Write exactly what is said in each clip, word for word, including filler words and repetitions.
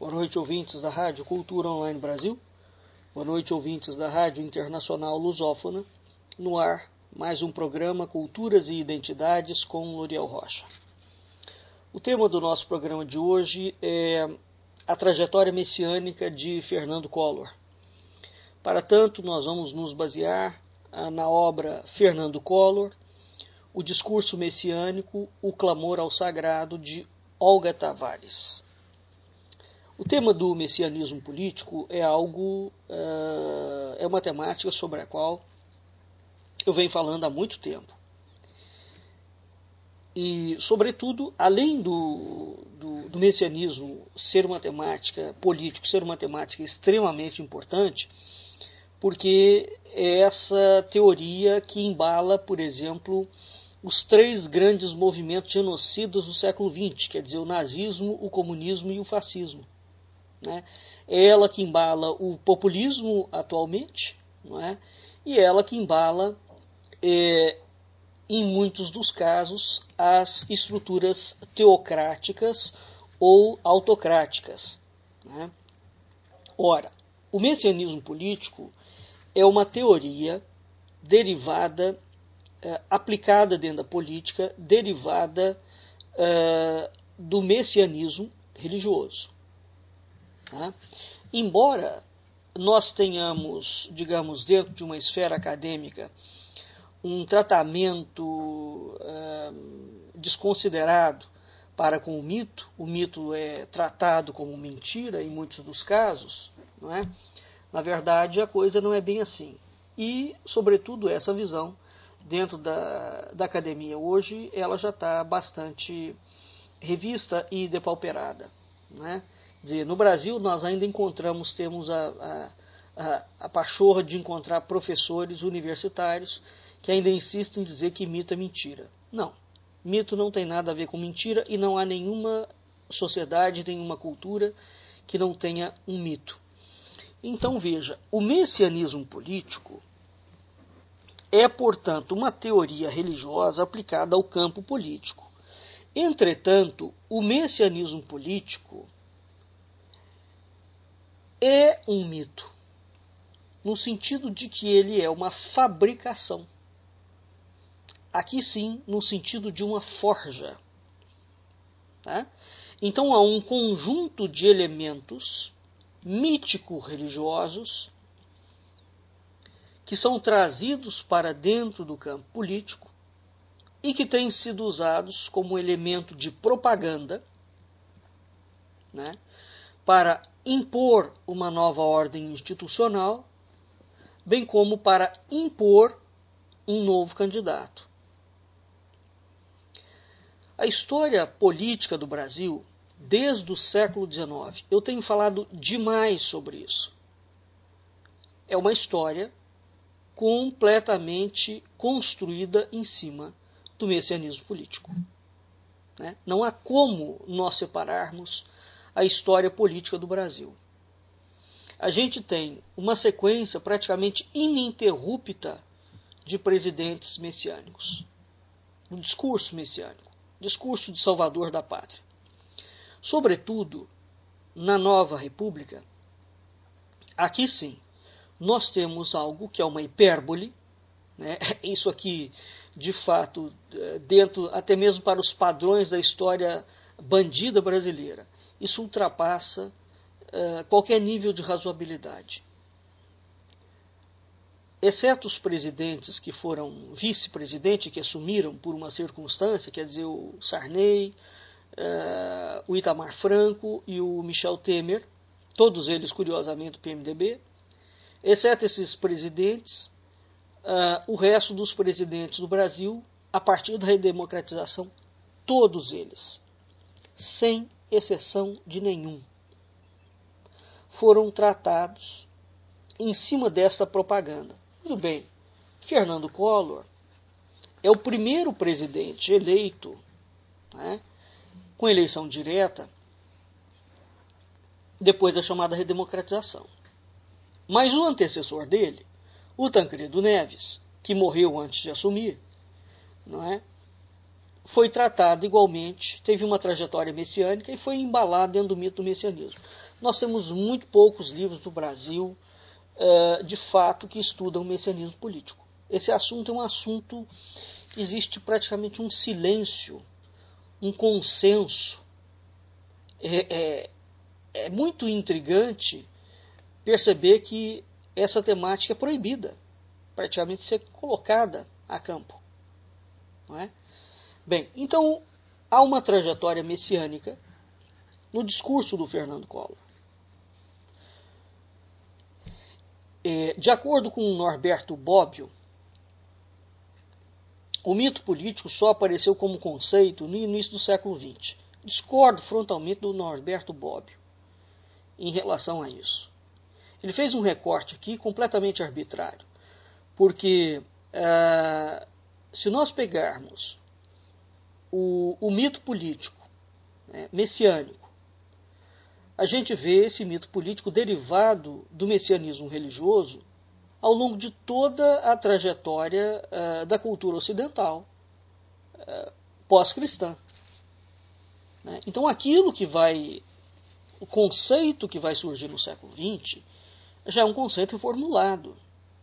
Boa noite, ouvintes da Rádio Cultura Online Brasil. Boa noite, ouvintes da Rádio Internacional Lusófona. No ar, mais um programa Culturas e Identidades com Loriel Rocha. O tema do nosso programa de hoje é a trajetória messiânica de Fernando Collor. Para tanto, nós vamos nos basear na obra Fernando Collor, o discurso messiânico, o clamor ao sagrado, de Olga Tavares. O tema do messianismo político é algo, uh, é uma temática sobre a qual eu venho falando há muito tempo. E, sobretudo, além do, do, do messianismo ser uma temática política, ser uma temática extremamente importante, porque é essa teoria que embala, por exemplo, os três grandes movimentos genocidas do século vinte, quer dizer, o nazismo, o comunismo e o fascismo. Né? É ela que embala o populismo atualmente, não é? E é ela que embala, é, em muitos dos casos, as estruturas teocráticas ou autocráticas. Né? Ora, o messianismo político é uma teoria derivada, é, aplicada dentro da política, derivada é, do messianismo religioso. Tá? Embora nós tenhamos, digamos, dentro de uma esfera acadêmica, um tratamento uh, desconsiderado para com o mito, o mito é tratado como mentira em muitos dos casos, não é? Na verdade, a coisa não é bem assim. E, sobretudo, essa visão dentro da, da academia hoje, ela já está bastante revista e depauperada, não é? Quer dizer, no Brasil nós ainda encontramos, temos a, a, a, a pachorra de encontrar professores universitários que ainda insistem em dizer que mito é mentira. Não, mito não tem nada a ver com mentira e não há nenhuma sociedade, nenhuma cultura que não tenha um mito. Então veja, o messianismo político é, portanto, uma teoria religiosa aplicada ao campo político. Entretanto, o messianismo político é um mito, no sentido de que ele é uma fabricação. Aqui sim, no sentido de uma forja. Tá? Então há um conjunto de elementos mítico-religiosos que são trazidos para dentro do campo político e que têm sido usados como elemento de propaganda, né, para impor uma nova ordem institucional, bem como para impor um novo candidato. A história política do Brasil, desde o século dezenove, eu tenho falado demais sobre isso. É uma história completamente construída em cima do messianismo político. Né? Não há como nós separarmos a história política do Brasil. A gente tem uma sequência praticamente ininterrupta de presidentes messiânicos. Um discurso messiânico, discurso de salvador da pátria. Sobretudo, na nova república, aqui sim, nós temos algo que é uma hipérbole, né? Isso aqui, de fato, dentro até mesmo para os padrões da história bandida brasileira, isso ultrapassa uh, qualquer nível de razoabilidade. Exceto os presidentes que foram vice-presidente, que assumiram por uma circunstância, quer dizer, o Sarney, uh, o Itamar Franco e o Michel Temer, todos eles, curiosamente, do P M D B, exceto esses presidentes, uh, o resto dos presidentes do Brasil, a partir da redemocratização, todos eles, sem exceção de nenhum, foram tratados em cima dessa propaganda. Tudo bem, Fernando Collor é o primeiro presidente eleito, né, com eleição direta depois da chamada redemocratização. Mas o antecessor dele, o Tancredo Neves, que morreu antes de assumir, não é? foi tratado igualmente, teve uma trajetória messiânica e foi embalado dentro do mito do messianismo. Nós temos muito poucos livros no Brasil, uh, de fato, que estudam o messianismo político. Esse assunto é um assunto que existe praticamente um silêncio, um consenso. É, é, é muito intrigante perceber que essa temática é proibida, praticamente ser colocada a campo. Não é? Bem, então há uma trajetória messiânica no discurso do Fernando Collor. É, de acordo com Norberto Bobbio, o mito político só apareceu como conceito no início do século vinte. Discordo frontalmente do Norberto Bobbio em relação a isso. Ele fez um recorte aqui completamente arbitrário, porque uh, se nós pegarmos o, o mito político, né, messiânico, a gente vê esse mito político derivado do messianismo religioso ao longo de toda a trajetória uh, da cultura ocidental uh, pós-cristã. Né? Então aquilo que vai, o conceito que vai surgir no século vinte já é um conceito reformulado.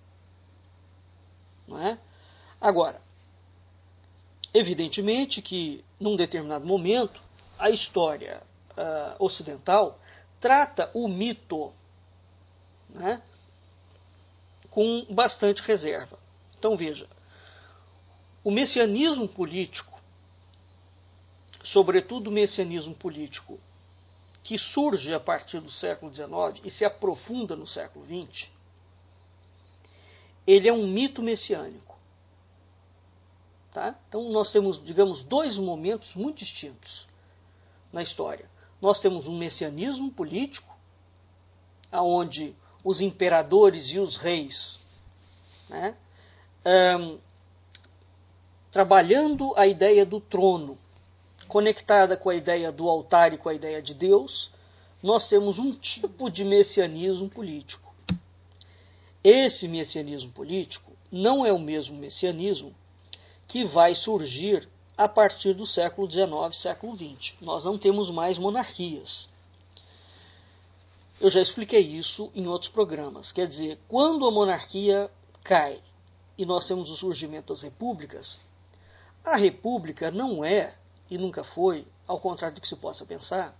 Não é? Agora, evidentemente que num determinado momento a história uh, ocidental trata o mito, né, com bastante reserva. Então veja, o messianismo político, sobretudo o messianismo político que surge a partir do século dezenove e se aprofunda no século vinte, ele é um mito messiânico. Tá? Então nós temos, digamos, dois momentos muito distintos na história. Nós temos um messianismo político, onde os imperadores e os reis, né, um, trabalhando a ideia do trono, conectada com a ideia do altar e com a ideia de Deus, nós temos um tipo de messianismo político. Esse messianismo político não é o mesmo messianismo que vai surgir a partir do século dezenove, século vinte. Nós não temos mais monarquias. Eu já expliquei isso em outros programas. Quer dizer, quando a monarquia cai e nós temos o surgimento das repúblicas, a república não é, e nunca foi, ao contrário do que se possa pensar,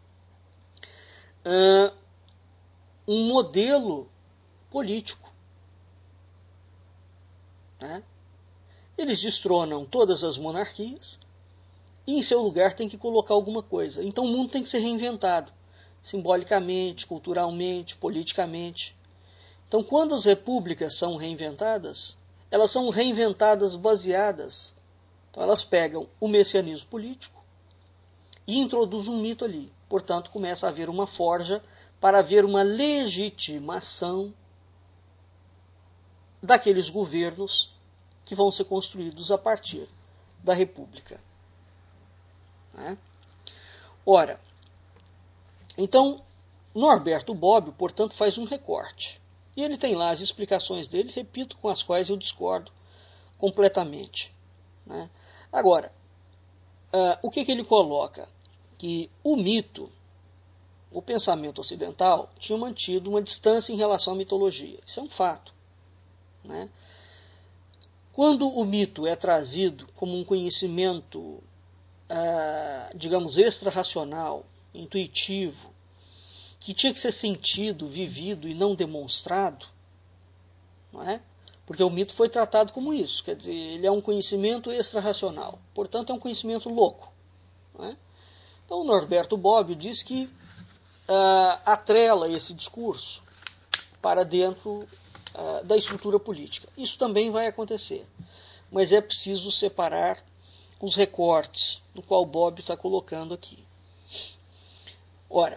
uh, um modelo político. Né? Eles destronam todas as monarquias e em seu lugar tem que colocar alguma coisa. Então o mundo tem que ser reinventado, simbolicamente, culturalmente, politicamente. Então quando as repúblicas são reinventadas, elas são reinventadas baseadas. Então elas pegam o messianismo político e introduzem um mito ali. Portanto, começa a haver uma forja para haver uma legitimação daqueles governos que vão ser construídos a partir da república. Né? Ora, então, Norberto Bobbio, portanto, faz um recorte. E ele tem lá as explicações dele, repito, com as quais eu discordo completamente. Né? Agora, uh, o que, que ele coloca? Que o mito, o pensamento ocidental, tinha mantido uma distância em relação à mitologia. Isso é um fato. Né? Quando o mito é trazido como um conhecimento, uh, digamos, extra-racional, intuitivo, que tinha que ser sentido, vivido e não demonstrado, não é? Porque o mito foi tratado como isso, quer dizer, ele é um conhecimento extra-racional, portanto é um conhecimento louco. Não é? Então o Norberto Bobbio diz que uh, atrela esse discurso para dentro uh, da estrutura política. Isso também vai acontecer, mas é preciso separar os recortes no qual Bobbio está colocando aqui. Ora,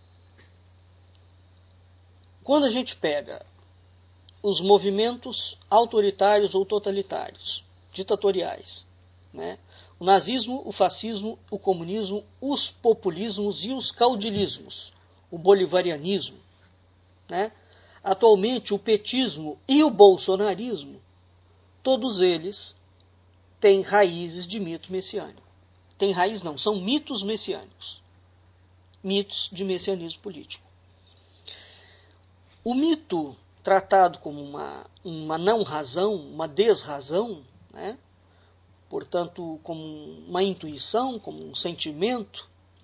quando a gente pega os movimentos autoritários ou totalitários, ditatoriais, né? O nazismo, o fascismo, o comunismo, os populismos e os caudilismos, o bolivarianismo, né? Atualmente o petismo e o bolsonarismo, todos eles tem raízes de mito messiânico. Tem raiz não, são mitos messiânicos. Mitos de messianismo político. O mito tratado como uma, uma não-razão, uma desrazão, né? Portanto, como uma intuição, como um sentimento.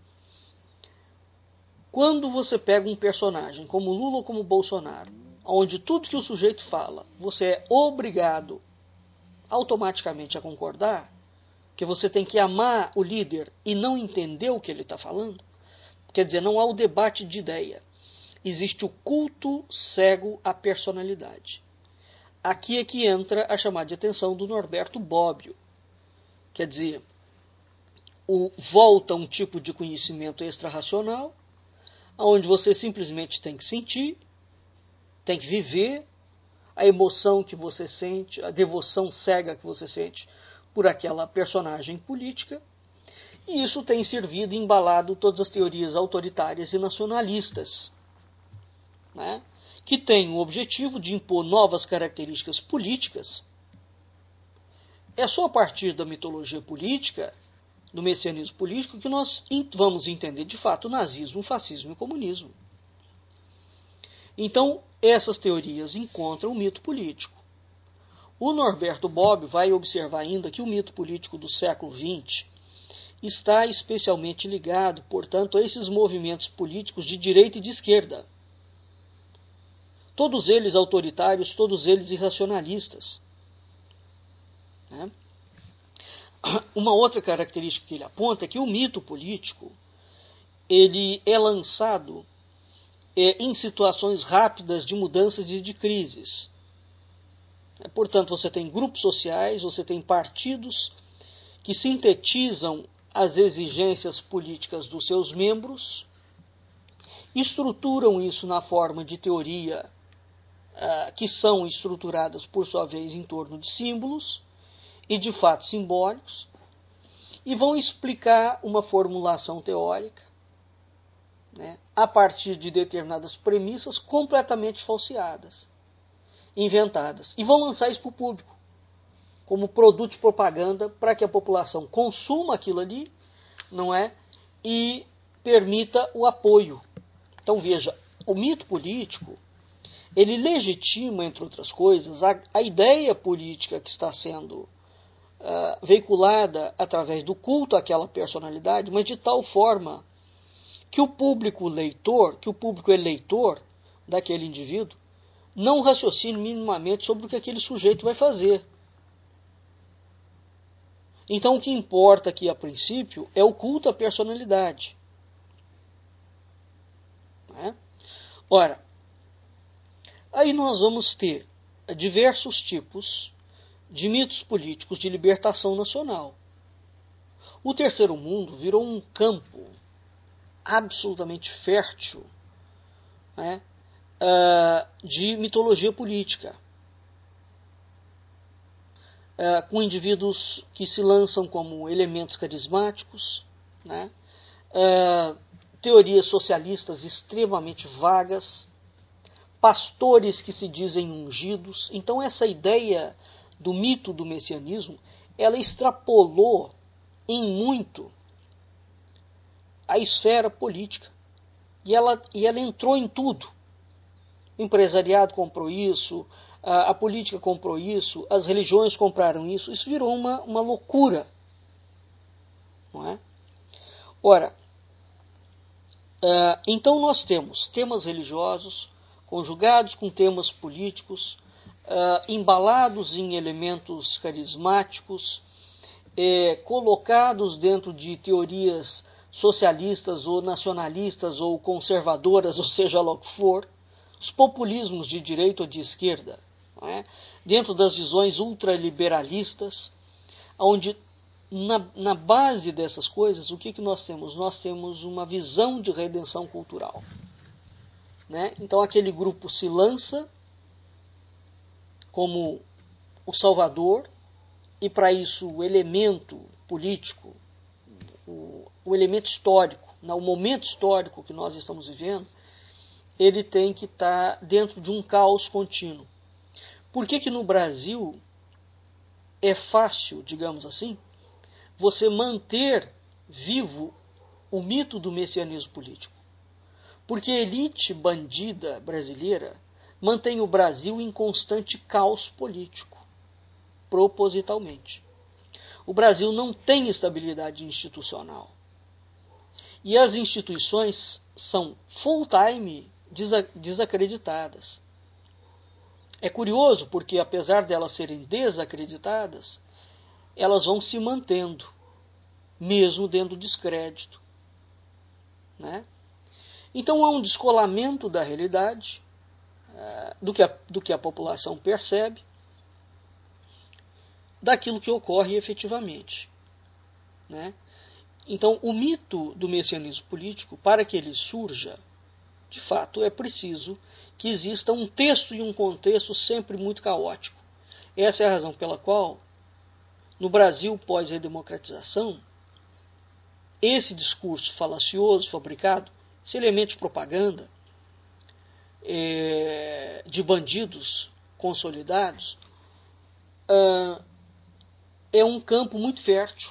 Quando você pega um personagem como Lula ou como Bolsonaro, onde tudo que o sujeito fala, você é obrigado automaticamente a concordar, que você tem que amar o líder e não entender o que ele está falando, quer dizer, não há o debate de ideia. Existe o culto cego à personalidade. Aqui é que entra a chamada de atenção do Norberto Bobbio. Quer dizer, o, volta um tipo de conhecimento extra-racional, onde você simplesmente tem que sentir, tem que viver a emoção que você sente, a devoção cega que você sente por aquela personagem política, e isso tem servido e embalado todas as teorias autoritárias e nacionalistas, né, que têm o objetivo de impor novas características políticas. É só a partir da mitologia política, do messianismo político, que nós vamos entender de fato o nazismo, o fascismo e o comunismo. Então, essas teorias encontram o mito político. O Norberto Bobbio vai observar ainda que o mito político do século vinte está especialmente ligado, portanto, a esses movimentos políticos de direita e de esquerda. Todos eles autoritários, todos eles irracionalistas. Né? Uma outra característica que ele aponta é que o mito político ele é lançado é, em situações rápidas de mudanças e de crises. É, portanto, você tem grupos sociais, você tem partidos que sintetizam as exigências políticas dos seus membros, estruturam isso na forma de teoria, uh, que são estruturadas, por sua vez, em torno de símbolos e de fatos simbólicos, e vão explicar uma formulação teórica, né, a partir de determinadas premissas completamente falseadas, inventadas, e vão lançar isso para o público, como produto de propaganda, para que a população consuma aquilo ali, não é? E permita o apoio. Então veja, o mito político, ele legitima, entre outras coisas, a, a ideia política que está sendo uh, veiculada através do culto àquela personalidade, mas de tal forma que o público leitor, que o público eleitor daquele indivíduo, não raciocine minimamente sobre o que aquele sujeito vai fazer. Então o que importa aqui a princípio é o culto à personalidade. Né? Ora, aí nós vamos ter diversos tipos de mitos políticos de libertação nacional. O terceiro mundo virou um campo absolutamente fértil, né, uh, de mitologia política. Uh, com indivíduos que se lançam como elementos carismáticos, né? uh, teorias socialistas extremamente vagas, pastores que se dizem ungidos. Então essa ideia do mito do messianismo, ela extrapolou em muito a esfera política, e ela, e ela entrou em tudo. O empresariado comprou isso, a, a política comprou isso, as religiões compraram isso, isso virou uma, uma loucura. Não é? Ora, uh, então nós temos temas religiosos conjugados com temas políticos, uh, embalados em elementos carismáticos, eh, colocados dentro de teorias socialistas ou nacionalistas ou conservadoras, ou seja lá o que for, os populismos de direita ou de esquerda, não é? Dentro das visões ultraliberalistas, onde na, na base dessas coisas, o que, que nós temos? Nós temos uma visão de redenção cultural. Né? Então aquele grupo se lança como o salvador, e para isso o elemento político, o, o elemento histórico, no momento histórico que nós estamos vivendo, ele tem que estar dentro de um caos contínuo. Por que que no Brasil é fácil, digamos assim, você manter vivo o mito do messianismo político. Porque a elite bandida brasileira mantém o Brasil em constante caos político, propositalmente. O Brasil não tem estabilidade institucional. E as instituições são full-time desacreditadas. É curioso porque, apesar delas serem desacreditadas, elas vão se mantendo, mesmo dentro do descrédito, né? Então há um descolamento da realidade, uh, do, que a, do que a população percebe, daquilo que ocorre efetivamente, né? Então o mito do messianismo político, para que ele surja, de fato é preciso que exista um texto e um contexto sempre muito caótico. Essa é a razão pela qual, no Brasil pós-redemocratização, esse discurso falacioso, fabricado, esse elemento de propaganda, é, de bandidos consolidados, uh, é um campo muito fértil,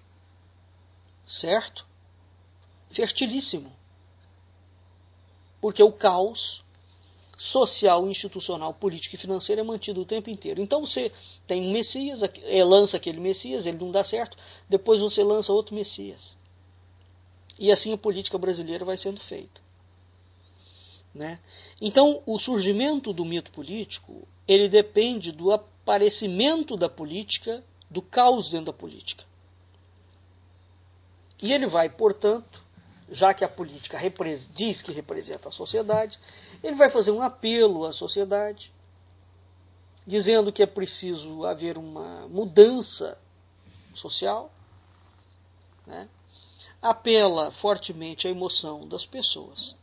certo? Fertilíssimo. Porque o caos social, institucional, político e financeiro é mantido o tempo inteiro. Então você tem um Messias, é, lança aquele Messias, ele não dá certo, depois você lança outro Messias. E assim a política brasileira vai sendo feita, né? Então o surgimento do mito político, ele depende do aparecimento da política, do caos dentro da política. E ele vai, portanto, já que a política diz que representa a sociedade, ele vai fazer um apelo à sociedade, dizendo que é preciso haver uma mudança social, né? Apela fortemente à emoção das pessoas.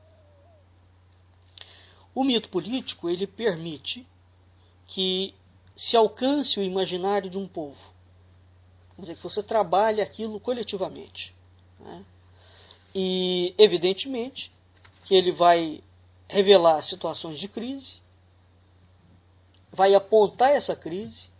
O mito político, ele permite que se alcance o imaginário de um povo. Quer dizer, que você trabalhe aquilo coletivamente, né? E, evidentemente, que ele vai revelar situações de crise, vai apontar essa crise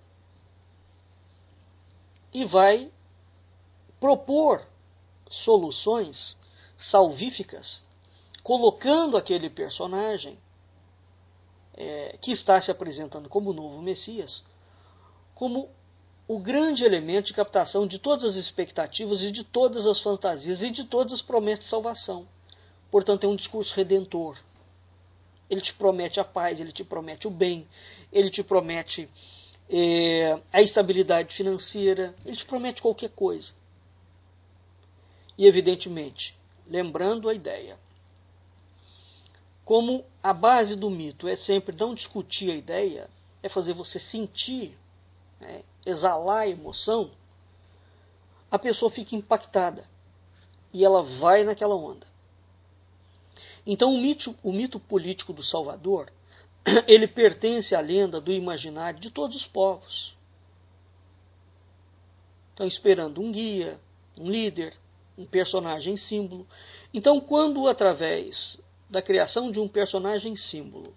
e vai propor soluções salvíficas, colocando aquele personagem é, que está se apresentando como o novo Messias, como o grande elemento de captação de todas as expectativas e de todas as fantasias e de todas as promessas de salvação. Portanto, é um discurso redentor. Ele te promete a paz, ele te promete o bem, ele te promete é, a estabilidade financeira, ele te promete qualquer coisa. E, evidentemente, lembrando a ideia, como a base do mito é sempre não discutir a ideia, é fazer você sentir, né, exalar a emoção, a pessoa fica impactada e ela vai naquela onda. Então o mito, o mito político do Salvador, ele pertence à lenda do imaginário de todos os povos. Estão esperando um guia, um líder, um personagem símbolo. Então, quando através da criação de um personagem símbolo,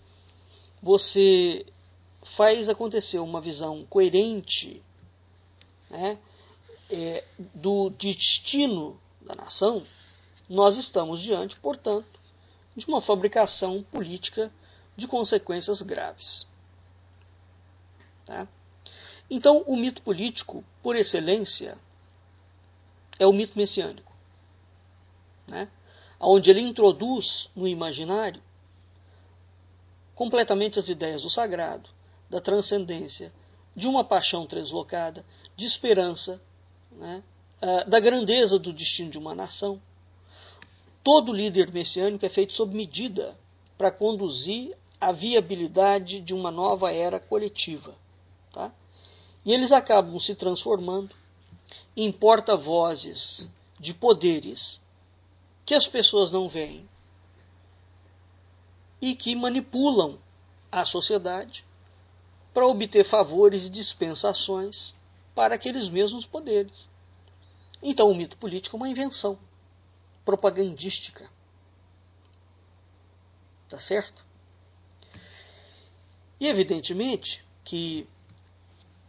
você faz acontecer uma visão coerente, né, é, do destino da nação, nós estamos diante, portanto, de uma fabricação política de consequências graves. Tá? Então, o mito político, por excelência, é o mito messiânico, né? Onde ele introduz no imaginário completamente as ideias do sagrado, da transcendência, de uma paixão translocada, de esperança, né? Da grandeza do destino de uma nação. Todo líder messiânico é feito sob medida para conduzir a viabilidade de uma nova era coletiva. Tá? E eles acabam se transformando em porta-vozes de poderes que as pessoas não veem e que manipulam a sociedade para obter favores e dispensações para aqueles mesmos poderes. Então o mito político é uma invenção propagandística. Tá certo? E evidentemente que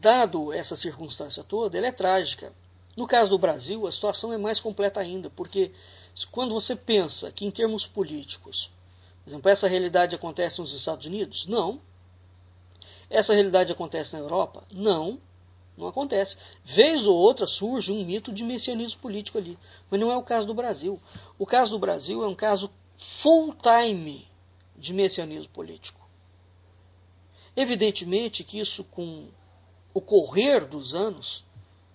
dado essa circunstância toda, ela é trágica. No caso do Brasil, a situação é mais completa ainda, porque quando você pensa que em termos políticos, por exemplo, essa realidade acontece nos Estados Unidos? Não. Essa realidade acontece na Europa? Não. Não acontece. Vez ou outra surge um mito de messianismo político ali. Mas não é o caso do Brasil. O caso do Brasil é um caso full-time de messianismo político. Evidentemente que isso, com o correr dos anos,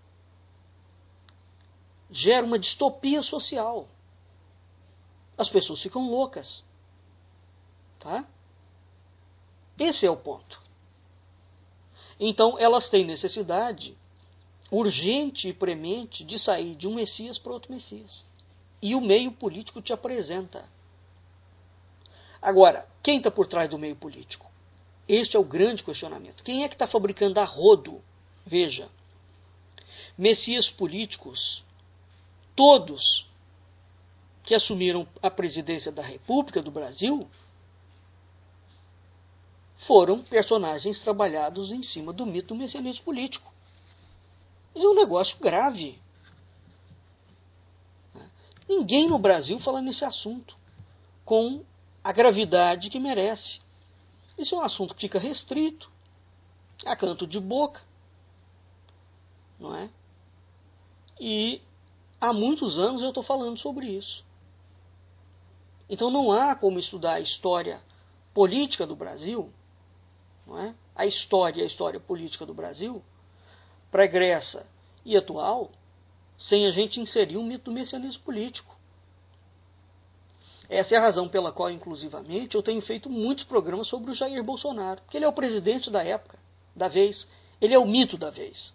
gera uma distopia social. As pessoas ficam loucas. Tá? Esse é o ponto. Então, elas têm necessidade urgente e premente de sair de um Messias para outro Messias. E o meio político te apresenta. Agora, quem está por trás do meio político? Este é o grande questionamento. Quem é que está fabricando a rodo? Veja, Messias políticos, todos que assumiram a presidência da República do Brasil, foram personagens trabalhados em cima do mito do messianismo político. Isso é um negócio grave. Ninguém no Brasil fala nesse assunto com a gravidade que merece. Isso é um assunto que fica restrito, a canto de boca, não é? E há muitos anos eu estou falando sobre isso. Então não há como estudar a história política do Brasil, não é? A história e a história política do Brasil, pregressa e atual, sem a gente inserir um mito do messianismo político. Essa é a razão pela qual, inclusivamente, eu tenho feito muitos programas sobre o Jair Bolsonaro, porque ele é o presidente da época, da vez, ele é o mito da vez.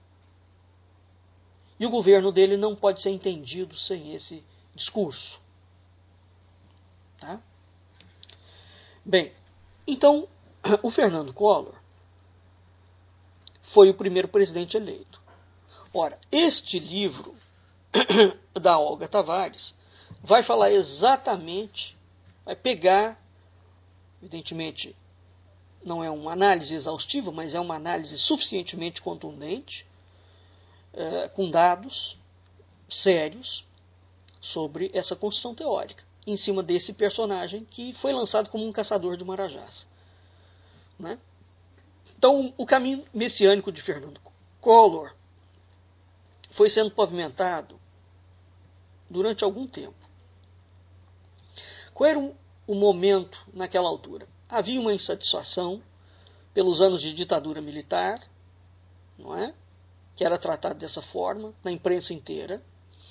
E o governo dele não pode ser entendido sem esse discurso. Tá? Bem, então, o Fernando Collor foi o primeiro presidente eleito. Ora, este livro da Olga Tavares vai falar exatamente, vai pegar, evidentemente, não é uma análise exaustiva, mas é uma análise suficientemente contundente, é, com dados sérios sobre essa construção teórica, em cima desse personagem que foi lançado como um caçador de marajás. Né? Então, o caminho messiânico de Fernando Collor foi sendo pavimentado durante algum tempo. Qual era o momento naquela altura? Havia uma insatisfação pelos anos de ditadura militar, não é? Que era tratado dessa forma na imprensa inteira.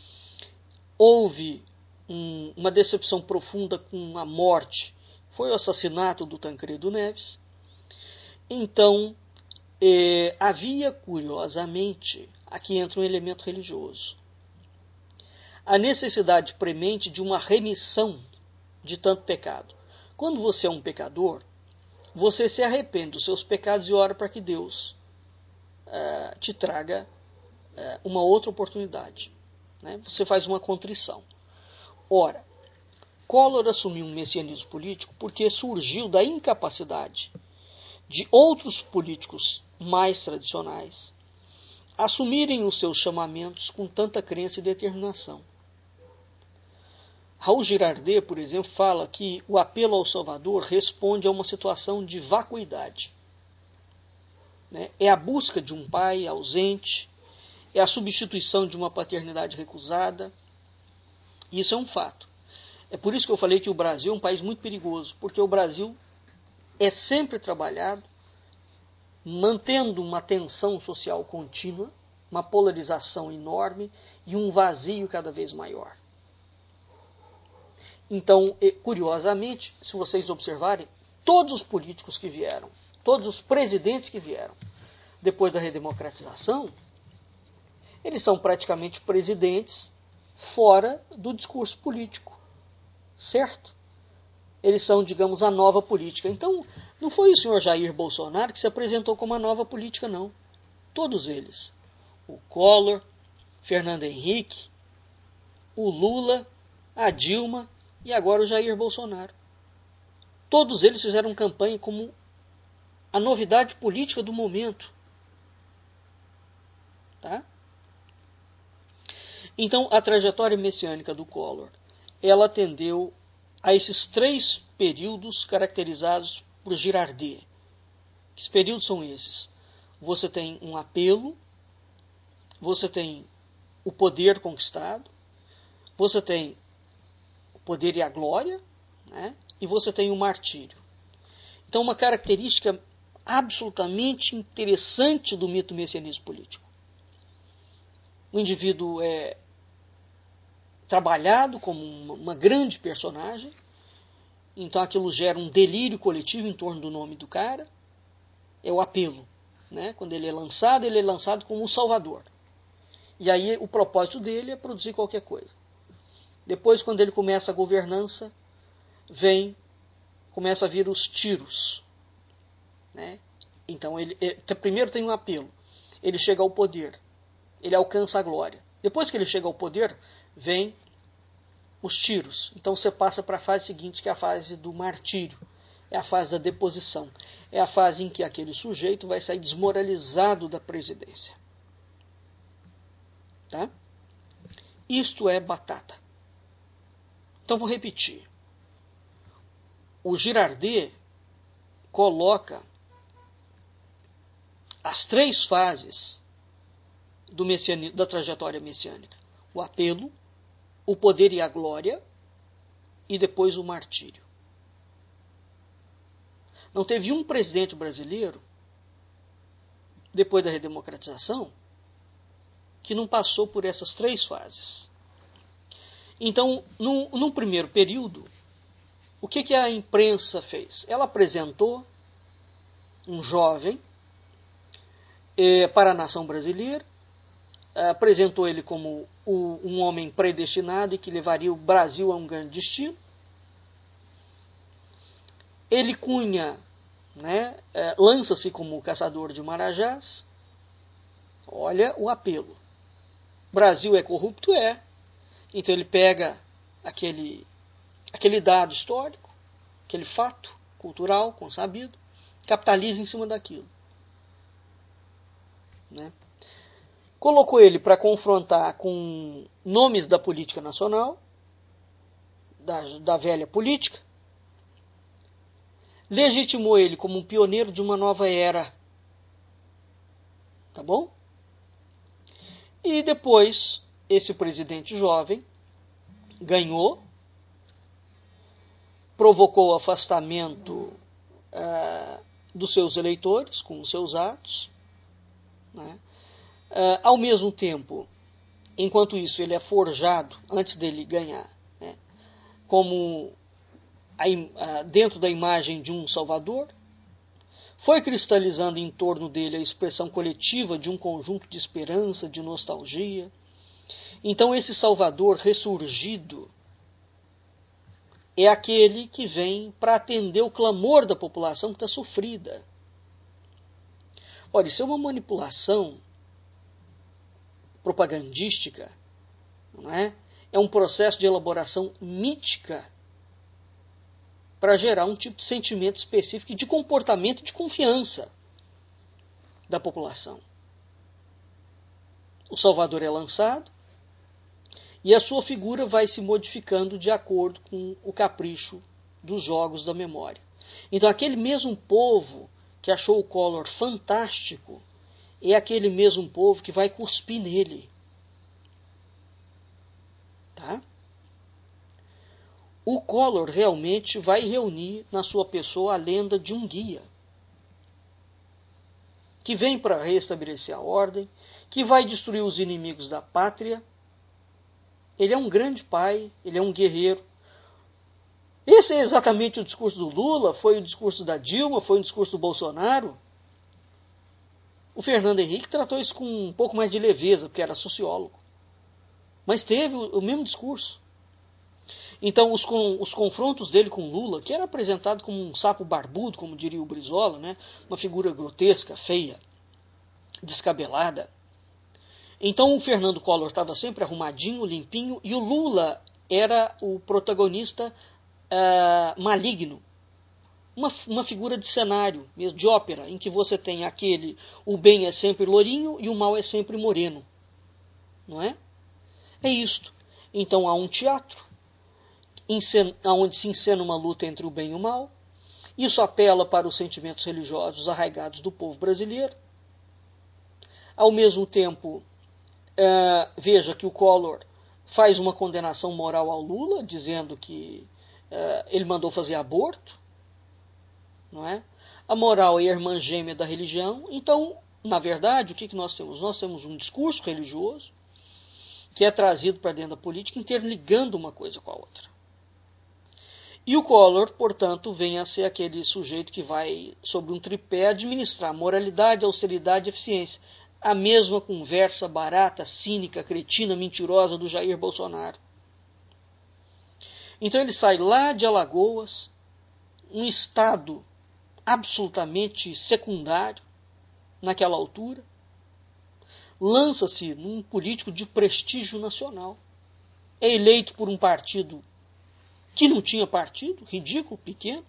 Houve um, uma decepção profunda com a morte, foi o assassinato do Tancredo Neves. Então, eh, havia, curiosamente, aqui entra um elemento religioso, a necessidade premente de uma remissão de tanto pecado. Quando você é um pecador, você se arrepende dos seus pecados e ora para que Deus uh, te traga uh, uma outra oportunidade. Né? Você faz uma contrição. Ora, Collor assumiu um messianismo político porque surgiu da incapacidade de outros políticos mais tradicionais assumirem os seus chamamentos com tanta crença e determinação. Raul Girardet, por exemplo, fala que o apelo ao Salvador responde a uma situação de vacuidade. Né? É a busca de um pai ausente, é a substituição de uma paternidade recusada. Isso é um fato. É por isso que eu falei que o Brasil é um país muito perigoso, porque o Brasil é sempre trabalhado mantendo uma tensão social contínua, uma polarização enorme e um vazio cada vez maior. Então, curiosamente, se vocês observarem, todos os políticos que vieram, todos os presidentes que vieram depois da redemocratização, eles são praticamente presidentes fora do discurso político, certo? Eles são, digamos, a nova política. Então, não foi o senhor Jair Bolsonaro que se apresentou como a nova política, não. Todos eles. O Collor, Fernando Henrique, o Lula, a Dilma e agora o Jair Bolsonaro. Todos eles fizeram campanha como a novidade política do momento. Tá? Então, a trajetória messiânica do Collor, ela atendeu a esses três períodos caracterizados por Girardet. Que períodos são esses? Você tem um apelo, você tem o poder conquistado, você tem o poder e a glória, né? E você tem o martírio. Então, uma característica absolutamente interessante do mito messianismo político. O indivíduo é trabalhado como uma, uma grande personagem, então aquilo gera um delírio coletivo em torno do nome do cara, é o apelo. Né? Quando ele é lançado, ele é lançado como um salvador. E aí o propósito dele é produzir qualquer coisa. Depois, quando ele começa a governança, vem, começa a vir os tiros. Né? Então, ele, ele, primeiro tem um apelo. Ele chega ao poder. Ele alcança a glória. Depois que ele chega ao poder, vem os tiros. Então, você passa para a fase seguinte, que é a fase do martírio. É a fase da deposição. É a fase em que aquele sujeito vai sair desmoralizado da presidência. Tá? Isto é batata. Então, vou repetir. O Girardet coloca as três fases do messiani- da trajetória messiânica. O apelo, o poder e a glória, e depois o martírio. Não teve um presidente brasileiro, depois da redemocratização, que não passou por essas três fases. Então, num, num primeiro período, o que, que a imprensa fez? Ela apresentou um jovem eh, para a nação brasileira, apresentou ele como o, um homem predestinado e que levaria o Brasil a um grande destino. Ele cunha, né, eh, lança-se como caçador de marajás. Olha o apelo. Brasil é corrupto? É. Então ele pega aquele, aquele dado histórico, aquele fato cultural consabido, capitaliza em cima daquilo. Né? Colocou ele para confrontar com nomes da política nacional, da, da velha política, legitimou ele como um pioneiro de uma nova era. Tá bom? E depois, esse presidente jovem ganhou, provocou o afastamento uh, dos seus eleitores com os seus atos. Né? Uh, ao mesmo tempo, enquanto isso, ele é forjado, antes dele ganhar, né? como a, a, dentro da imagem de um salvador, foi cristalizando em torno dele a expressão coletiva de um conjunto de esperança, de nostalgia. Então, esse Salvador ressurgido é aquele que vem para atender o clamor da população que está sofrida. Olha, isso é uma manipulação propagandística, não é? É um processo de elaboração mítica para gerar um tipo de sentimento específico de comportamento e de confiança da população. O Salvador é lançado e a sua figura vai se modificando de acordo com o capricho dos jogos da memória. Então, aquele mesmo povo que achou o Collor fantástico é aquele mesmo povo que vai cuspir nele. Tá? O Collor realmente vai reunir na sua pessoa a lenda de um guia que vem para restabelecer a ordem, que vai destruir os inimigos da pátria. Ele é um grande pai, ele é um guerreiro. Esse é exatamente o discurso do Lula, foi o discurso da Dilma, foi o discurso do Bolsonaro. O Fernando Henrique tratou isso com um pouco mais de leveza, porque era sociólogo. Mas teve o, o mesmo discurso. Então, os, com, os confrontos dele com Lula, que era apresentado como um sapo barbudo, como diria o Brizola, né? Uma figura grotesca, feia, descabelada. Então, o Fernando Collor estava sempre arrumadinho, limpinho, e o Lula era o protagonista uh, maligno, uma, uma figura de cenário, mesmo, de ópera, em que você tem aquele, o bem é sempre lourinho e o mal é sempre moreno. Não é? É isto. Então há um teatro, onde se encena uma luta entre o bem e o mal. Isso apela para os sentimentos religiosos arraigados do povo brasileiro. Ao mesmo tempo, uh, veja que o Collor faz uma condenação moral ao Lula, dizendo que uh, ele mandou fazer aborto. Não é? A moral é a irmã gêmea da religião. Então, na verdade, o que, que nós temos? Nós temos um discurso religioso que é trazido para dentro da política, interligando uma coisa com a outra. E o Collor, portanto, vem a ser aquele sujeito que vai, sobre um tripé, administrar moralidade, austeridade e eficiência. A mesma conversa barata, cínica, cretina, mentirosa do Jair Bolsonaro. Então ele sai lá de Alagoas, um estado absolutamente secundário naquela altura, lança-se num político de prestígio nacional. É eleito por um partido que não tinha partido, ridículo, pequeno.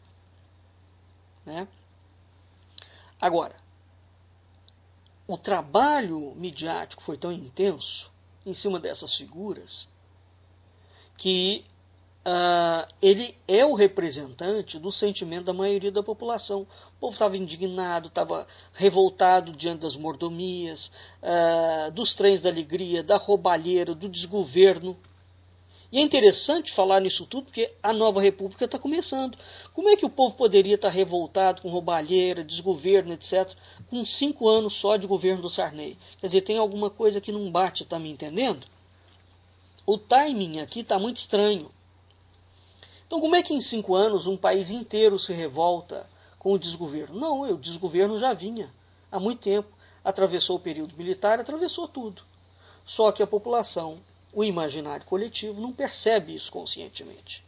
Né? Agora, o trabalho midiático foi tão intenso em cima dessas figuras que uh, ele é o representante do sentimento da maioria da população. O povo estava indignado, estava revoltado diante das mordomias, uh, dos trens da alegria, da roubalheira, do desgoverno. E é interessante falar nisso tudo porque a nova república está começando. Como é que o povo poderia estar revoltado com roubalheira, desgoverno, etcétera, com cinco anos só de governo do Sarney? Quer dizer, tem alguma coisa que não bate, está me entendendo? O timing aqui está muito estranho. Então, como é que em cinco anos um país inteiro se revolta com o desgoverno? Não, o desgoverno já vinha há muito tempo. Atravessou o período militar, atravessou tudo. Só que a população, o imaginário coletivo, não percebe isso conscientemente.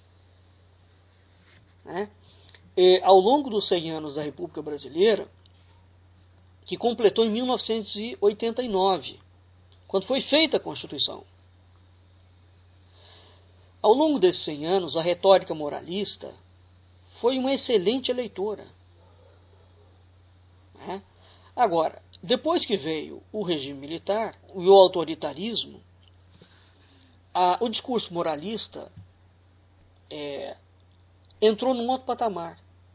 Né? E, ao longo dos cem anos da República Brasileira, que completou em mil novecentos e oitenta e nove, quando foi feita a Constituição, ao longo desses cem anos, a retórica moralista foi uma excelente eleitora. Né? Agora, depois que veio o regime militar e o autoritarismo, a, o discurso moralista é, entrou num outro patamar.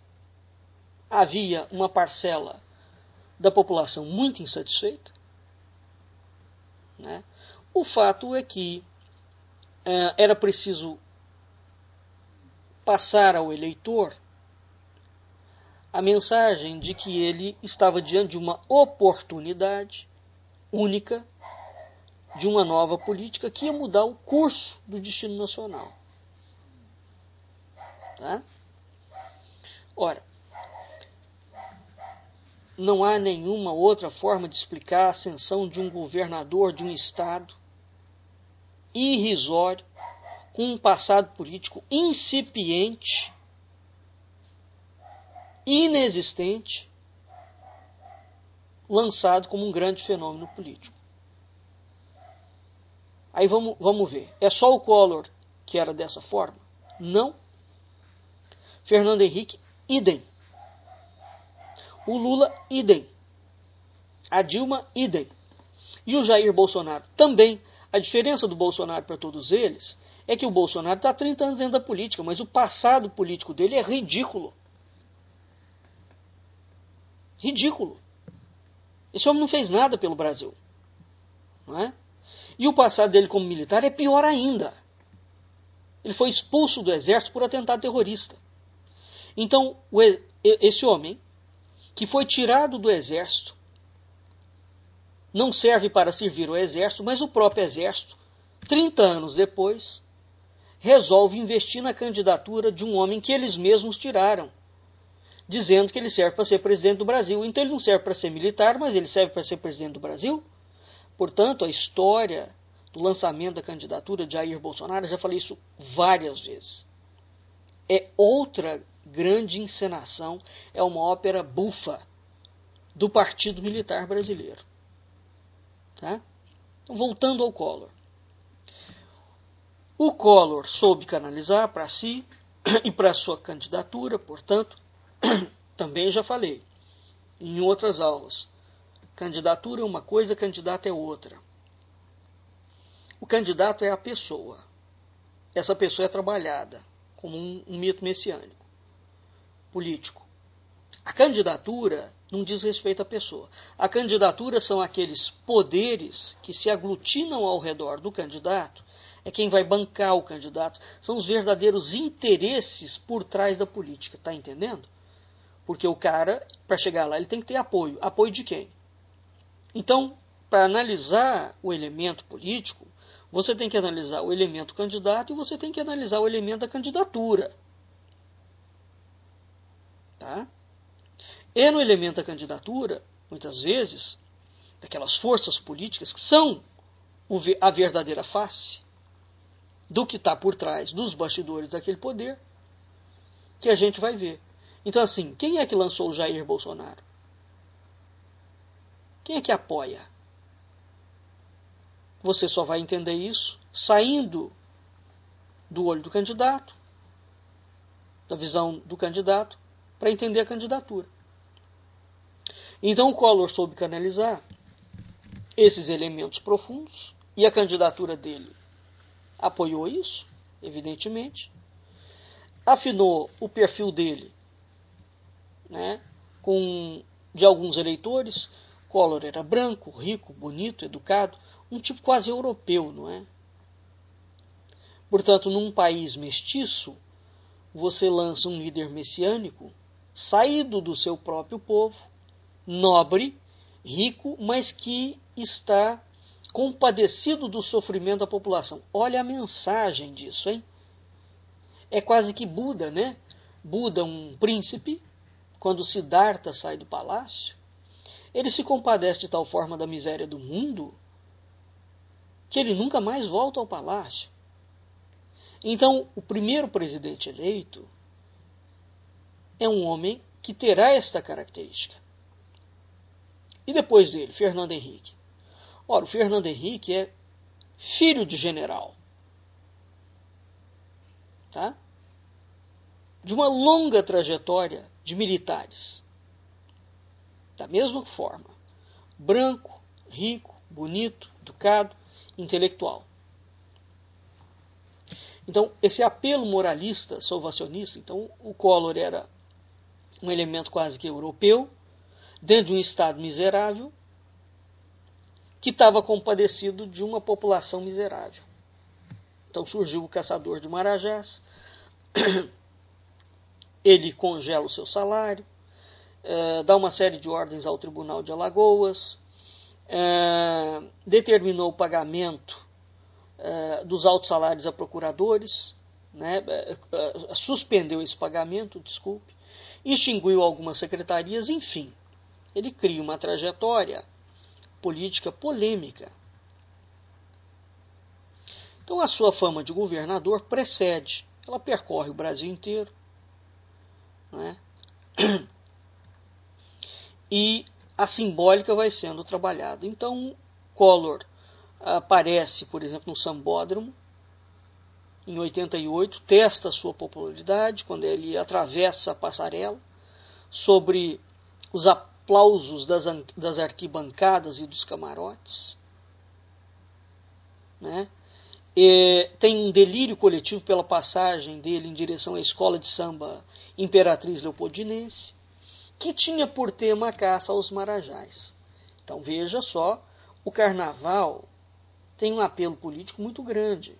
Havia uma parcela da população muito insatisfeita. Né? O fato é que é, era preciso passar ao eleitor a mensagem de que ele estava diante de uma oportunidade única de uma nova política que ia mudar o curso do destino nacional. Tá? Ora, não há nenhuma outra forma de explicar a ascensão de um governador de um estado irrisório, com um passado político incipiente, inexistente, lançado como um grande fenômeno político. Aí vamos, vamos ver. É só o Collor que era dessa forma? Não. Fernando Henrique, idem. O Lula, idem. A Dilma, idem. E o Jair Bolsonaro também. A diferença do Bolsonaro para todos eles é que o Bolsonaro está há trinta anos dentro da política, mas o passado político dele é ridículo. Ridículo. Esse homem não fez nada pelo Brasil. Não é? E o passado dele como militar é pior ainda. Ele foi expulso do exército por atentado terrorista. Então, esse homem, que foi tirado do exército, não serve para servir o exército, mas o próprio exército, trinta anos depois, resolve investir na candidatura de um homem que eles mesmos tiraram, dizendo que ele serve para ser presidente do Brasil. Então ele não serve para ser militar, mas ele serve para ser presidente do Brasil. Portanto, a história do lançamento da candidatura de Jair Bolsonaro, eu já falei isso várias vezes, é outra grande encenação, é uma ópera bufa do Partido Militar Brasileiro. Tá? Então, voltando ao Collor. O Collor soube canalizar para si e para sua candidatura, portanto, Também já falei em outras aulas. Candidatura é uma coisa, candidato é outra. O candidato é a pessoa. Essa pessoa é trabalhada como um, um mito messiânico, político. A candidatura não diz respeito à pessoa. A candidatura são aqueles poderes que se aglutinam ao redor do candidato, é quem vai bancar o candidato, são os verdadeiros interesses por trás da política, tá entendendo? Porque o cara, para chegar lá, ele tem que ter apoio. Apoio de quem? Então, para analisar o elemento político, você tem que analisar o elemento candidato e você tem que analisar o elemento da candidatura. Tá? E no elemento da candidatura, muitas vezes, daquelas forças políticas que são a verdadeira face do que está por trás dos bastidores daquele poder, que a gente vai ver. Então, assim, quem é que lançou o Jair Bolsonaro? Quem é que apoia? Você só vai entender isso saindo do olho do candidato, da visão do candidato, para entender a candidatura. Então o Collor soube canalizar esses elementos profundos e a candidatura dele apoiou isso, evidentemente. Afinou o perfil dele, né, com de alguns eleitores. Collor era branco, rico, bonito, educado, um tipo quase europeu, não é? Portanto, num país mestiço, você lança um líder messiânico, saído do seu próprio povo, nobre, rico, mas que está compadecido do sofrimento da população. Olha a mensagem disso, hein? É quase que Buda, né? Buda, um príncipe, quando Siddhartha sai do palácio, ele se compadece de tal forma da miséria do mundo que ele nunca mais volta ao palácio. Então, o primeiro presidente eleito é um homem que terá esta característica. E depois dele, Fernando Henrique. Ora, o Fernando Henrique é filho de general. Tá? De uma longa trajetória de militares. Da mesma forma, branco, rico, bonito, educado, intelectual. Então, esse apelo moralista, salvacionista, então o Collor era um elemento quase que europeu, dentro de um estado miserável, que estava compadecido de uma população miserável. Então surgiu o caçador de Marajás, ele congela o seu salário, eh, dá uma série de ordens ao Tribunal de Alagoas, eh, determinou o pagamento eh, dos altos salários a procuradores, né, eh, eh, suspendeu esse pagamento, desculpe, extinguiu algumas secretarias, enfim, ele cria uma trajetória política polêmica. Então a sua fama de governador precede, ela percorre o Brasil inteiro, né? E a simbólica vai sendo trabalhada. Então Collor aparece, por exemplo, no Sambódromo, em oitenta e oito, testa a sua popularidade quando ele atravessa a passarela, sobre os aplausos das, das arquibancadas e dos camarotes, né? E tem um delírio coletivo pela passagem dele em direção à escola de samba Imperatriz Leopoldinense, que tinha por tema a caça aos marajás. Então veja só, o carnaval tem um apelo político muito grande.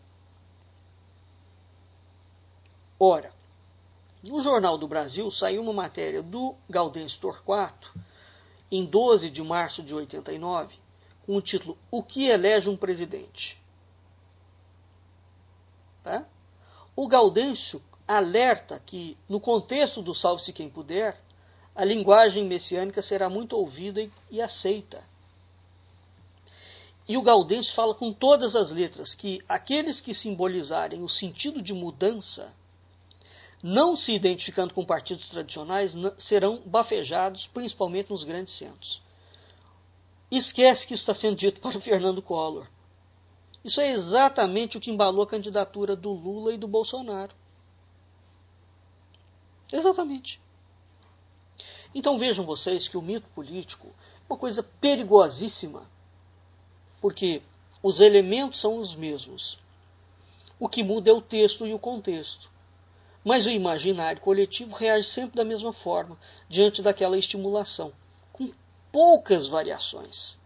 Ora, no Jornal do Brasil saiu uma matéria do Gaudêncio Torquato, em doze de março de oitenta e nove, com o título O que elege um presidente? Tá? O Gaudêncio alerta que, no contexto do Salve-se Quem Puder, a linguagem messiânica será muito ouvida e, e aceita. E o Gaudêncio fala com todas as letras que aqueles que simbolizarem o sentido de mudança, não se identificando com partidos tradicionais, serão bafejados, principalmente nos grandes centros. Esquece que isso está sendo dito para o Fernando Collor. Isso é exatamente o que embalou a candidatura do Lula e do Bolsonaro. Exatamente. Então vejam vocês que o mito político é uma coisa perigosíssima, porque os elementos são os mesmos. O que muda é o texto e o contexto. Mas o imaginário coletivo reage sempre da mesma forma, diante daquela estimulação, com poucas variações.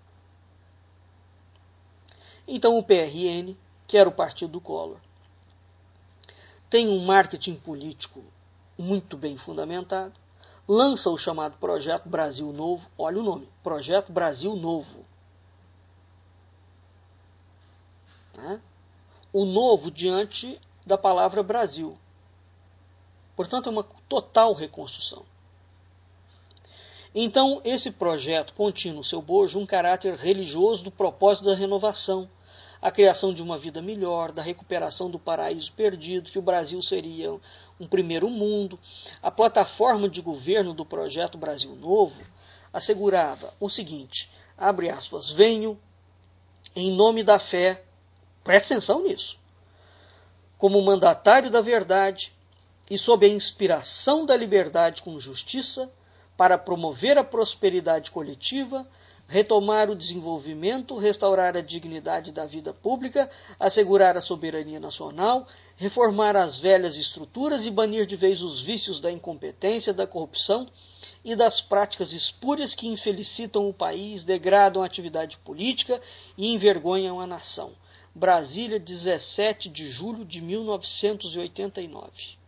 Então o P R N, que era o partido do Collor, tem um marketing político muito bem fundamentado, lança o chamado Projeto Brasil Novo, olha o nome, Projeto Brasil Novo. Né? O novo diante da palavra Brasil. Portanto, é uma total reconstrução. Então, esse projeto continha no seu bojo um caráter religioso do propósito da renovação, a criação de uma vida melhor, da recuperação do paraíso perdido, que o Brasil seria um primeiro mundo. A plataforma de governo do Projeto Brasil Novo assegurava o seguinte, abre aspas, venho em nome da fé, preste atenção nisso, como mandatário da verdade e sob a inspiração da liberdade com justiça, para promover a prosperidade coletiva, retomar o desenvolvimento, restaurar a dignidade da vida pública, assegurar a soberania nacional, reformar as velhas estruturas e banir de vez os vícios da incompetência, da corrupção e das práticas espúrias que infelicitam o país, degradam a atividade política e envergonham a nação. Brasília, dezessete de julho de mil novecentos e oitenta e nove.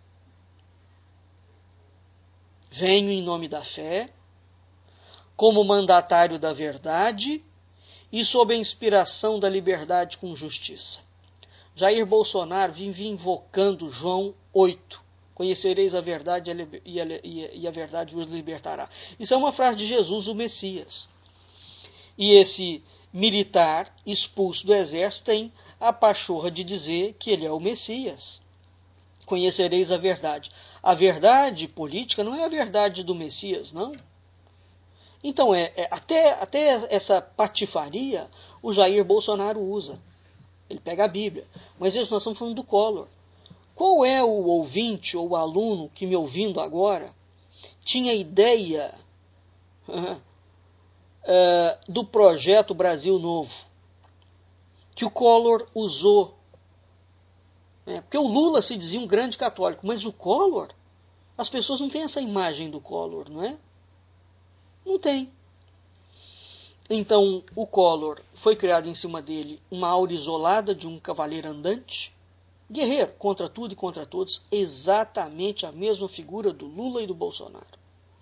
Venho em nome da fé, como mandatário da verdade e sob a inspiração da liberdade com justiça. Jair Bolsonaro vive invocando João oito. Conhecereis a verdade e a, e a verdade vos libertará. Isso é uma frase de Jesus, o Messias. E esse militar expulso do exército tem a pachorra de dizer que ele é o Messias. Conhecereis a verdade. A verdade política não é a verdade do Messias, não. Então, é, é, até, até essa patifaria o Jair Bolsonaro usa. Ele pega a Bíblia. Mas isso nós estamos falando do Collor. Qual é o ouvinte ou o aluno que me ouvindo agora tinha ideia uh, uh, do projeto Brasil Novo que o Collor usou? É, porque o Lula se dizia um grande católico, mas o Collor, as pessoas não têm essa imagem do Collor, não é? Não tem. Então, o Collor foi criado em cima dele uma aura isolada de um cavaleiro andante, guerreiro, contra tudo e contra todos, exatamente a mesma figura do Lula e do Bolsonaro.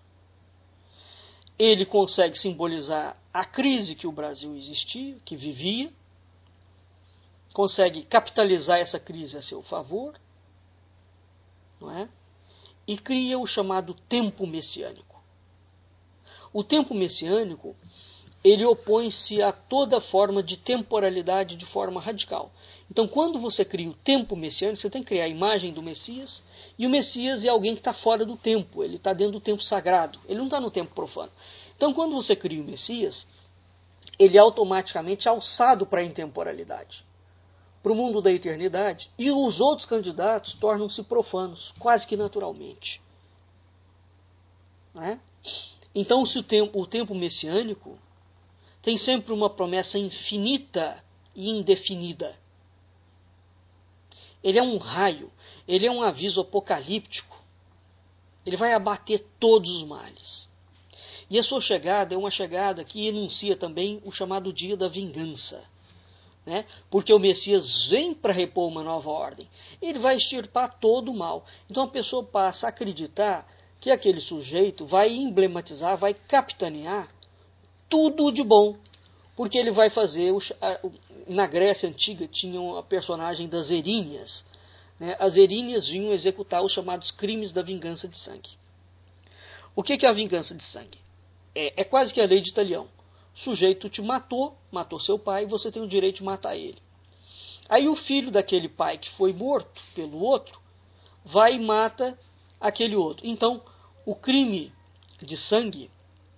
Ele consegue simbolizar a crise que o Brasil existia, que vivia, consegue capitalizar essa crise a seu favor, não é? E cria o chamado tempo messiânico. O tempo messiânico, ele opõe-se a toda forma de temporalidade de forma radical. Então, quando você cria o tempo messiânico, você tem que criar a imagem do Messias, e o Messias é alguém que está fora do tempo, ele está dentro do tempo sagrado, ele não está no tempo profano. Então, quando você cria o Messias, ele é automaticamente alçado para a intemporalidade, para o mundo da eternidade, e os outros candidatos tornam-se profanos, quase que naturalmente. Não é? Então, se o tempo, o tempo messiânico tem sempre uma promessa infinita e indefinida. Ele é um raio, ele é um aviso apocalíptico. Ele vai abater todos os males. E a sua chegada é uma chegada que enuncia também o chamado dia da vingança. Né? Porque o Messias vem para repor uma nova ordem. Ele vai extirpar todo o mal. Então a pessoa passa a acreditar que aquele sujeito vai emblematizar, vai capitanear tudo de bom. Porque ele vai fazer... O, a, na Grécia Antiga tinha a personagem das Eríneas. Né? As Eríneas vinham executar os chamados crimes da vingança de sangue. O que, que é a vingança de sangue? É, é quase que a lei de Italião. O sujeito te matou, matou seu pai, e você tem o direito de matar ele. Aí o filho daquele pai que foi morto pelo outro, vai e mata aquele outro. Então, o crime de sangue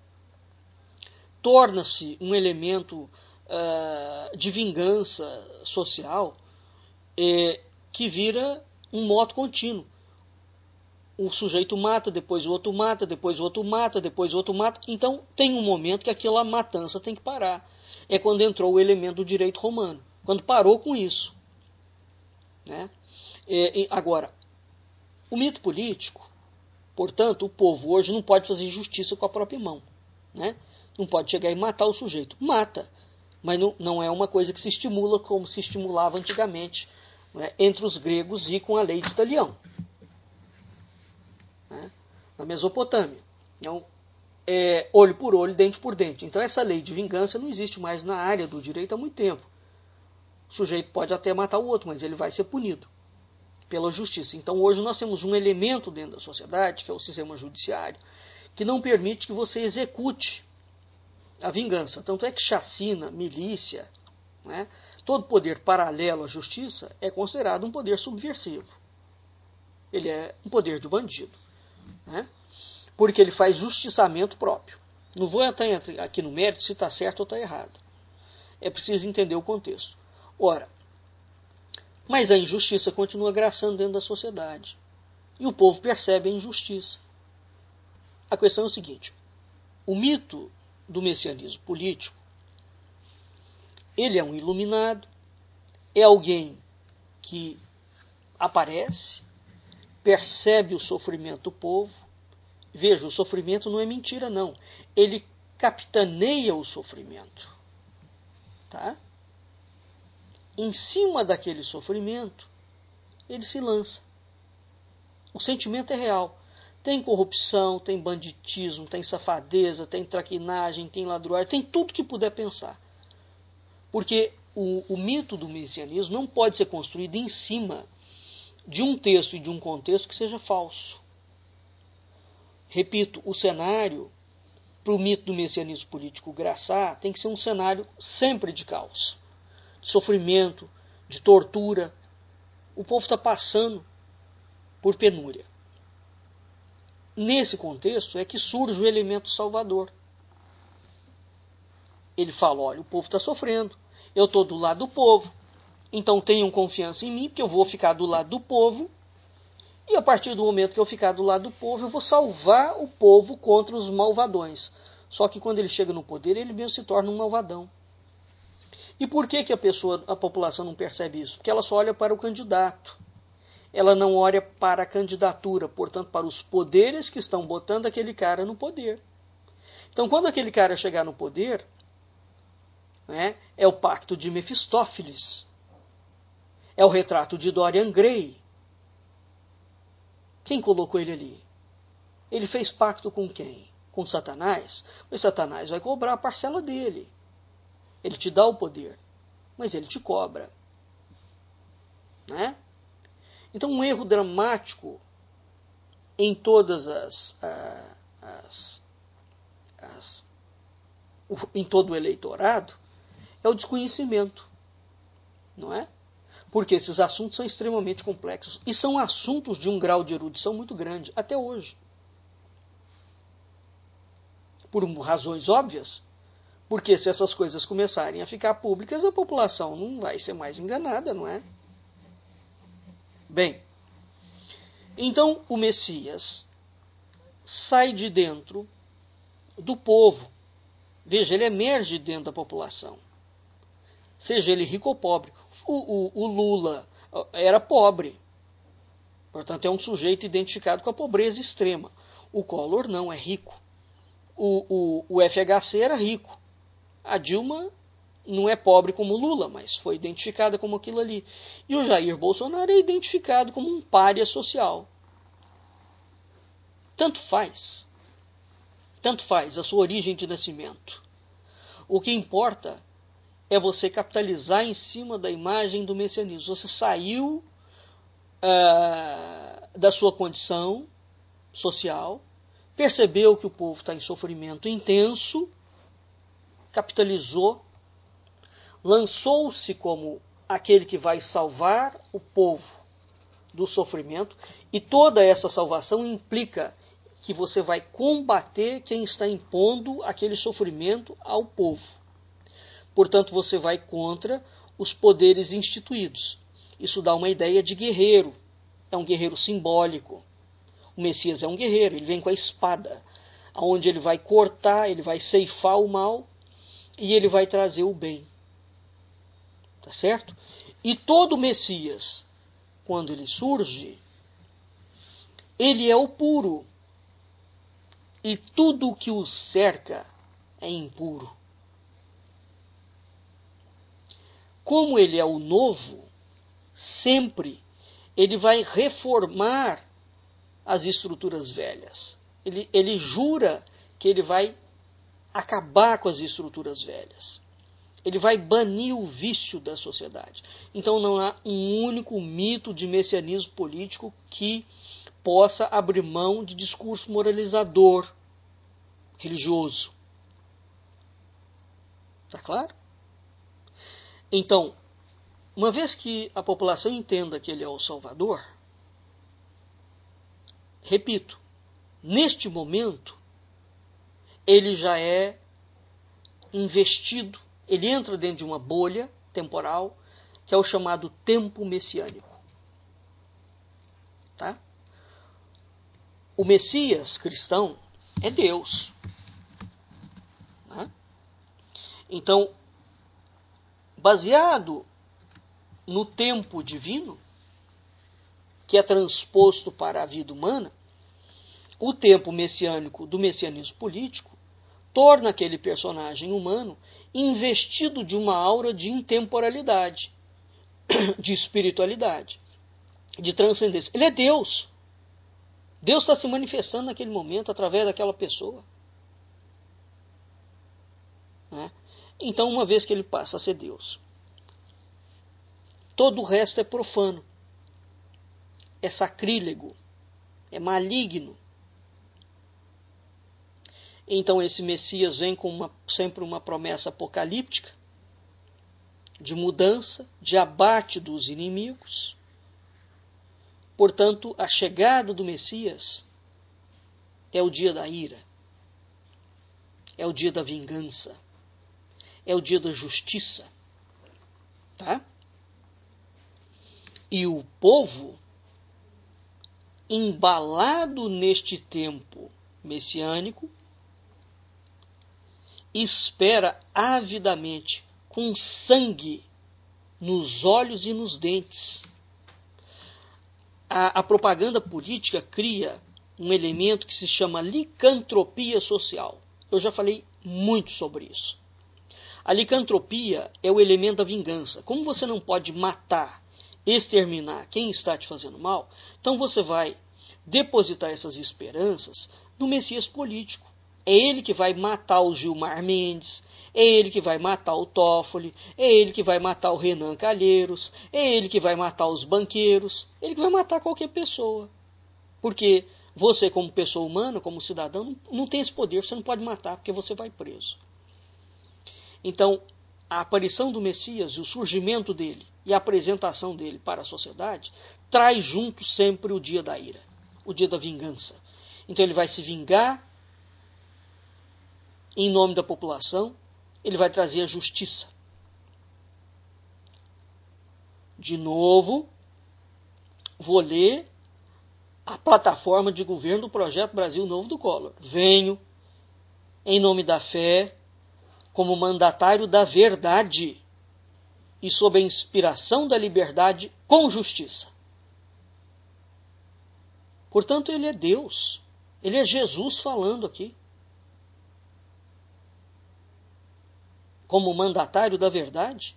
torna-se um elemento uh, de vingança social eh, que vira um modo contínuo. o sujeito mata, depois o outro mata, depois o outro mata, depois o outro mata. Então tem um momento que aquela matança tem que parar. É quando entrou o elemento do direito romano, quando parou com isso. Né? É, agora, o mito político, portanto, o povo hoje não pode fazer justiça com a própria mão. Né? Não pode chegar e matar o sujeito. Mata, mas não, não é uma coisa que se estimula como se estimulava antigamente, né, entre os gregos e com a lei de Italião, né, na Mesopotâmia. Então, é, olho por olho, dente por dente. Então essa lei de vingança não existe mais na área do direito há muito tempo. O sujeito pode até matar o outro, mas ele vai ser punido pela justiça. Então hoje nós temos um elemento dentro da sociedade, que é o sistema judiciário, que não permite que você execute a vingança. Tanto é que chacina, milícia, né, todo poder paralelo à justiça é considerado um poder subversivo. Ele é um poder de bandido. Né? Porque ele faz justiçamento próprio. Não vou entrar aqui no mérito se está certo ou está errado. É preciso entender o contexto. Ora, mas a injustiça continua graçando dentro da sociedade. E o povo percebe a injustiça. A questão é o seguinte: o mito do messianismo político, ele é um iluminado, é alguém que aparece, percebe o sofrimento do povo. Veja, o sofrimento não é mentira, não. Ele capitaneia o sofrimento. Tá? Em cima daquele sofrimento, ele se lança. O sentimento é real. Tem corrupção, tem banditismo, tem safadeza, tem traquinagem, tem ladruagem, tem tudo que puder pensar. Porque o, o mito do messianismo não pode ser construído em cima de um texto e de um contexto que seja falso. Repito, o cenário para o mito do messianismo político graçar tem que ser um cenário sempre de caos, de sofrimento, de tortura. O povo está passando por penúria. Nesse contexto é que surge o elemento salvador. Ele fala, olha, o povo está sofrendo, eu estou do lado do povo, então tenham confiança em mim, porque eu vou ficar do lado do povo, e a partir do momento que eu ficar do lado do povo, eu vou salvar o povo contra os malvadões. Só que quando ele chega no poder, ele mesmo se torna um malvadão. E por que, que a pessoa, a população não percebe isso? Porque ela só olha para o candidato. Ela não olha para a candidatura, portanto, para os poderes que estão botando aquele cara no poder. Então, quando aquele cara chegar no poder, né, é o pacto de Mefistófeles, é o retrato de Dorian Gray. Quem colocou ele ali? Ele fez pacto com quem? Com Satanás? Mas Satanás vai cobrar a parcela dele. Ele te dá o poder, mas ele te cobra. Né? Então, um erro dramático em todas as, as, as em todo o eleitorado é o desconhecimento, não é? Porque esses assuntos são extremamente complexos e são assuntos de um grau de erudição muito grande até hoje. Por razões óbvias, porque se essas coisas começarem a ficar públicas, a população não vai ser mais enganada, não é? Bem, então o Messias sai de dentro do povo. Veja, ele emerge dentro da população. Seja ele rico ou pobre. O, o, o Lula era pobre. Portanto, é um sujeito identificado com a pobreza extrema. O Collor não, é rico. O, o, o F H C era rico. A Dilma não é pobre como o Lula, mas foi identificada como aquilo ali. E o Jair Bolsonaro é identificado como um pária social. Tanto faz. Tanto faz a sua origem de nascimento. O que importa é você capitalizar em cima da imagem do messianismo. Você saiu ah, da sua condição social, percebeu que o povo está em sofrimento intenso, capitalizou, lançou-se como aquele que vai salvar o povo do sofrimento, e toda essa salvação implica que você vai combater quem está impondo aquele sofrimento ao povo. Portanto, você vai contra os poderes instituídos. Isso dá uma ideia de guerreiro. É um guerreiro simbólico. O Messias é um guerreiro, ele vem com a espada, onde ele vai cortar, ele vai ceifar o mal e ele vai trazer o bem. Tá certo? E todo Messias, quando ele surge, ele é o puro. E tudo que o cerca é impuro. Como ele é o novo, sempre ele vai reformar as estruturas velhas. Ele, ele jura que ele vai acabar com as estruturas velhas. Ele vai banir o vício da sociedade. Então não há um único mito de messianismo político que possa abrir mão de discurso moralizador religioso. Está claro? Então, uma vez que a população entenda que ele é o Salvador, repito, neste momento, ele já é investido, ele entra dentro de uma bolha temporal, que é o chamado tempo messiânico. Tá? O Messias cristão é Deus. Tá? Então, baseado no tempo divino, que é transposto para a vida humana, o tempo messiânico do messianismo político torna aquele personagem humano investido de uma aura de intemporalidade, de espiritualidade, de transcendência. Ele é Deus. Deus está se manifestando naquele momento através daquela pessoa. Né? Então, uma vez que ele passa a ser Deus, todo o resto é profano, é sacrílego, é maligno. Então esse Messias vem com uma, sempre uma promessa apocalíptica, de mudança, de abate dos inimigos. Portanto, a chegada do Messias é o dia da ira, é o dia da vingança, é o dia da justiça. Tá? E o povo, embalado neste tempo messiânico, espera avidamente, com sangue nos olhos e nos dentes. A, a propaganda política cria um elemento que se chama licantropia social. Eu já falei muito sobre isso. A licantropia é o elemento da vingança. Como você não pode matar, exterminar quem está te fazendo mal, então você vai depositar essas esperanças no Messias político. É ele que vai matar o Gilmar Mendes, é ele que vai matar o Toffoli, é ele que vai matar o Renan Calheiros, é ele que vai matar os banqueiros, é ele que vai matar qualquer pessoa. Porque você, como pessoa humana, como cidadão, não, não tem esse poder, você não pode matar, porque você vai preso. Então, a aparição do Messias e o surgimento dele e a apresentação dele para a sociedade traz junto sempre o dia da ira, o dia da vingança. Então ele vai se vingar em nome da população, ele vai trazer a justiça. De novo, vou ler a plataforma de governo do Projeto Brasil Novo do Collor. Venho, em nome da fé, como mandatário da verdade e sob a inspiração da liberdade com justiça. Portanto, ele é Deus. Ele é Jesus falando aqui. Como mandatário da verdade?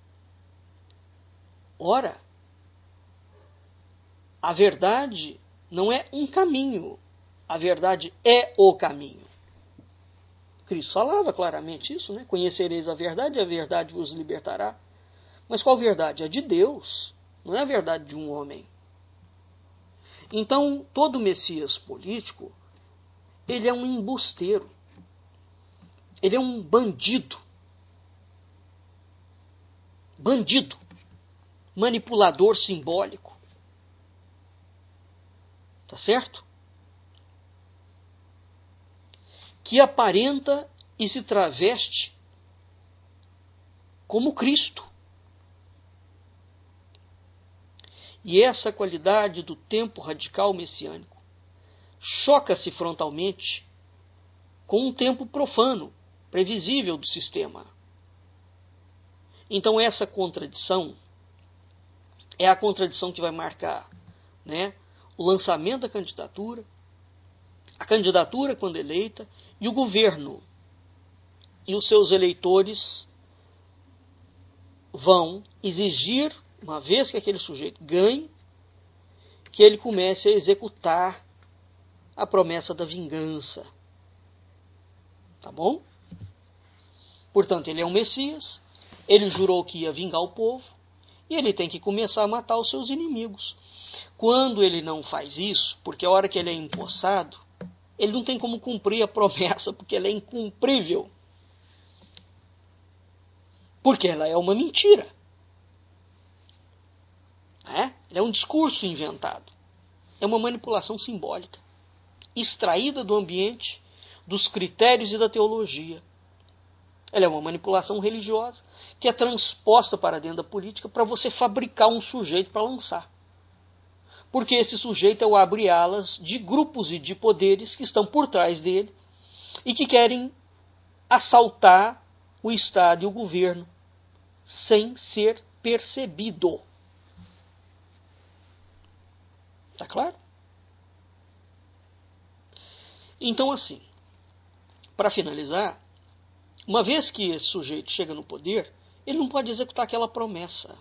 Ora, a verdade não é um caminho. A verdade é o caminho. Cristo falava claramente isso, né? Conhecereis a verdade e a verdade vos libertará. Mas qual verdade? A de Deus. Não é a verdade de um homem. Então, todo Messias político, ele é um embusteiro. Ele é um bandido. Bandido. Manipulador simbólico. Tá certo? Que aparenta e se traveste como Cristo. E essa qualidade do tempo radical messiânico choca-se frontalmente com um tempo profano, previsível do sistema. Então essa contradição é a contradição que vai marcar, né, o lançamento da candidatura, a candidatura quando eleita, e o governo e os seus eleitores vão exigir, uma vez que aquele sujeito ganhe, que ele comece a executar a promessa da vingança. Tá bom? Portanto, ele é um Messias, ele jurou que ia vingar o povo, e ele tem que começar a matar os seus inimigos. Quando ele não faz isso, porque a hora que ele é empossado, ele não tem como cumprir a promessa, porque ela é incumprível. Porque ela é uma mentira. É? Ela é um discurso inventado. É uma manipulação simbólica, extraída do ambiente, dos critérios e da teologia. Ela é uma manipulação religiosa que é transposta para dentro da política para você fabricar um sujeito para lançar. Porque esse sujeito é o abre-alas de grupos e de poderes que estão por trás dele e que querem assaltar o Estado e o governo sem ser percebido. Tá claro? Então, assim, para finalizar, uma vez que esse sujeito chega no poder, ele não pode executar aquela promessa.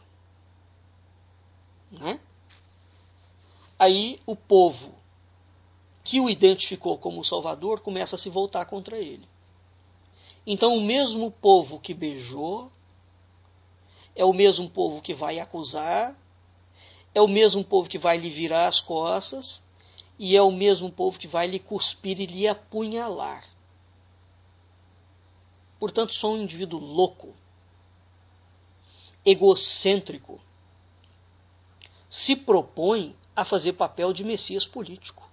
Né? Aí o povo que o identificou como Salvador começa a se voltar contra ele. Então o mesmo povo que beijou é o mesmo povo que vai acusar, é o mesmo povo que vai lhe virar as costas e é o mesmo povo que vai lhe cuspir e lhe apunhalar. Portanto, sou um indivíduo louco, egocêntrico, se propõe a fazer papel de Messias político.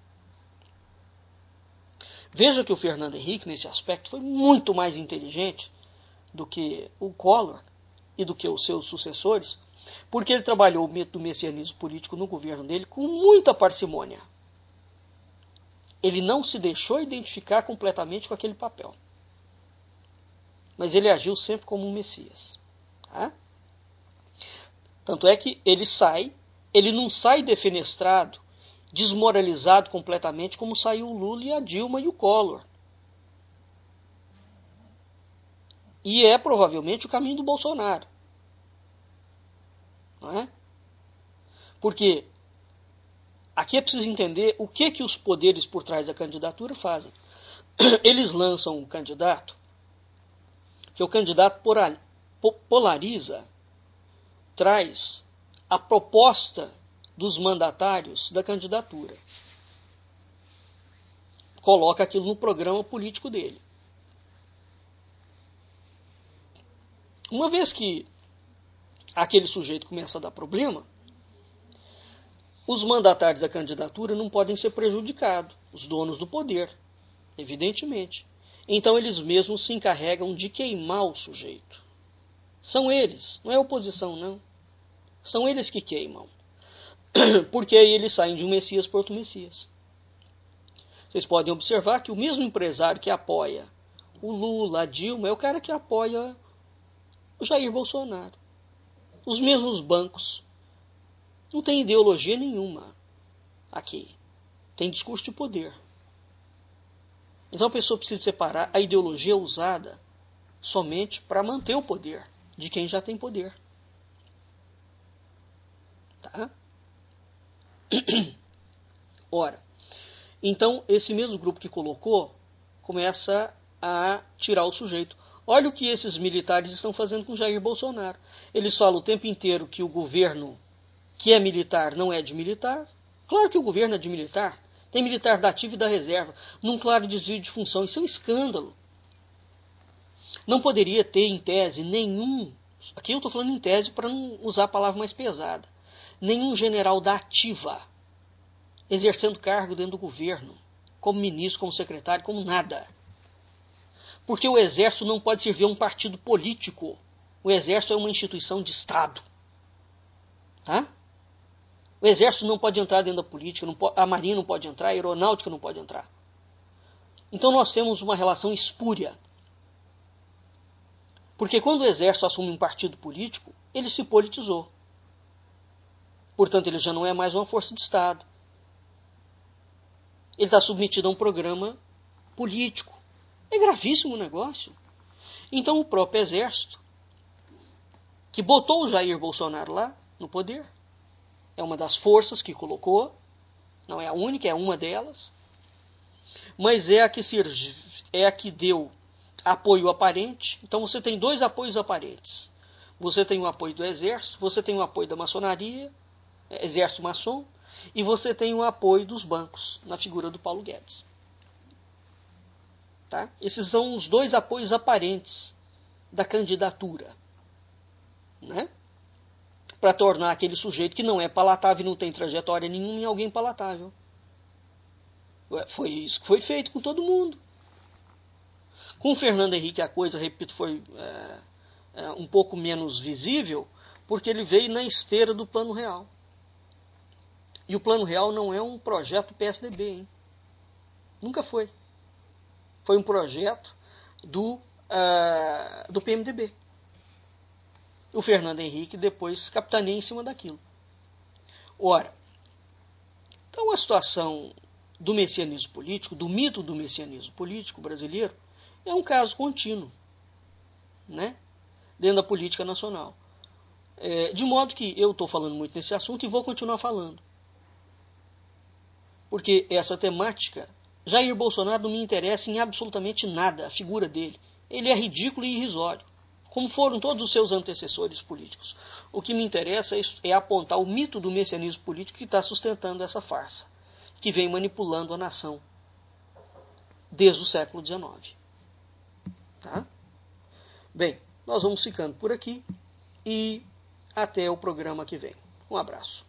Veja que o Fernando Henrique, nesse aspecto, foi muito mais inteligente do que o Collor e do que os seus sucessores, porque ele trabalhou o método do messianismo político no governo dele com muita parcimônia. Ele não se deixou identificar completamente com aquele papel. Mas ele agiu sempre como um Messias. Tá? Tanto é que ele sai, ele não sai defenestrado, desmoralizado completamente, como saiu o Lula e a Dilma e o Collor. E é provavelmente o caminho do Bolsonaro. Não é? Porque aqui é preciso entender o que, que os poderes por trás da candidatura fazem. Eles lançam um candidato, que o candidato polariza, traz a proposta dos mandatários da candidatura. Coloca aquilo no programa político dele. Uma vez que aquele sujeito começa a dar problema, os mandatários da candidatura não podem ser prejudicados, os donos do poder, evidentemente. Então eles mesmos se encarregam de queimar o sujeito. São eles, não é a oposição, não. São eles que queimam. Porque aí eles saem de um Messias para outro Messias. Vocês podem observar que o mesmo empresário que apoia o Lula, a Dilma, é o cara que apoia o Jair Bolsonaro. Os mesmos bancos. Não tem ideologia nenhuma aqui. Tem discurso de poder. Então a pessoa precisa separar a ideologia usada somente para manter o poder de quem já tem poder. Tá? Ora, então esse mesmo grupo que colocou começa a tirar o sujeito. Olha o que esses militares estão fazendo com Jair Bolsonaro. Eles falam o tempo inteiro que o governo que é militar não é de militar. Claro que o governo é de militar. Tem militar da ativa e da reserva, num claro desvio de função. Isso é um escândalo. Não poderia ter, em tese, nenhum... Aqui eu estou falando em tese para não usar a palavra mais pesada. Nenhum general da ativa exercendo cargo dentro do governo, como ministro, como secretário, como nada. Porque o Exército não pode servir a um partido político. O Exército é uma instituição de Estado. Tá? O exército não pode entrar dentro da política, não pode, a marinha não pode entrar, a aeronáutica não pode entrar. Então nós temos uma relação espúria. Porque quando o exército assume um partido político, ele se politizou. Portanto, ele já não é mais uma força de Estado. Ele está submetido a um programa político. É gravíssimo o negócio. Então o próprio exército, que botou o Jair Bolsonaro lá no poder, é uma das forças que colocou, não é a única, é uma delas, mas é a que, serve, é a que deu apoio aparente. Então você tem dois apoios aparentes. Você tem o apoio do exército, você tem o apoio da maçonaria, exército maçom, e você tem o apoio dos bancos, na figura do Paulo Guedes. Tá? Esses são os dois apoios aparentes da candidatura, né? Para tornar aquele sujeito que não é palatável e não tem trajetória nenhuma em alguém palatável. Foi isso que foi feito com todo mundo. Com o Fernando Henrique a coisa, repito, foi é, é, um pouco menos visível, porque ele veio na esteira do Plano Real. E o Plano Real não é um projeto P S D B, hein? Nunca foi. Foi um projeto do, uh, do P M D B. O Fernando Henrique depois capitaneia em cima daquilo. Ora, então a situação do messianismo político, do mito do messianismo político brasileiro, é um caso contínuo, né? Dentro da política nacional. É, de modo que eu estou falando muito nesse assunto e vou continuar falando. Porque essa temática, Jair Bolsonaro não me interessa em absolutamente nada, a figura dele. Ele é ridículo e irrisório, como foram todos os seus antecessores políticos. O que me interessa é apontar o mito do messianismo político que está sustentando essa farsa, que vem manipulando a nação desde o século dezenove. Tá? Bem, nós vamos ficando por aqui e até o programa que vem. Um abraço.